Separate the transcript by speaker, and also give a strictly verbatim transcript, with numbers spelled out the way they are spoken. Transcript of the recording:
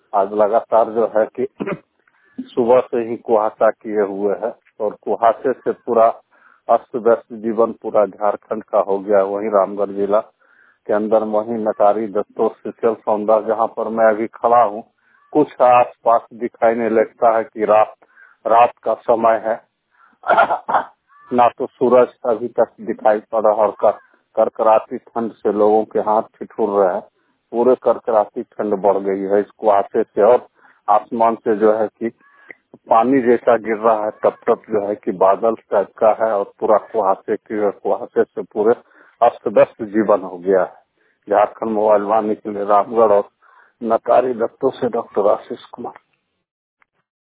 Speaker 1: आज लगातार जो है कि सुबह से ही कुहासा किए हुए है और कुहासे से पूरा अस्त व्यस्त जीवन पूरा झारखंड का हो गया। वहीं रामगढ़ जिला के अंदर वहीं नकारी दत्तो सिचल सौंदर जहाँ पर मैं अभी खड़ा हूँ, कुछ आस पास दिखाई नहीं लगता है कि रात रात का समय है। ना तो सूरज अभी तक दिखाई पड़ रहा और कर, करकराती ठंड से लोगों के हाथ ठिठुर रहे हैं। पूरे करकराती ठंड बढ़ गई है इस कुहासे से और आसमान से जो है कि पानी जैसा गिर रहा है, तब तक जो है कि बादल टाइप का है और पूरा कुहासे की कुहासे से पूरे अस्त व्यस्त जीवन हो गया है। झारखंड मोबाइल वाहिनी के लिए रामगढ़ और नकारी दत्तो से डॉक्टर आशीष कुमार।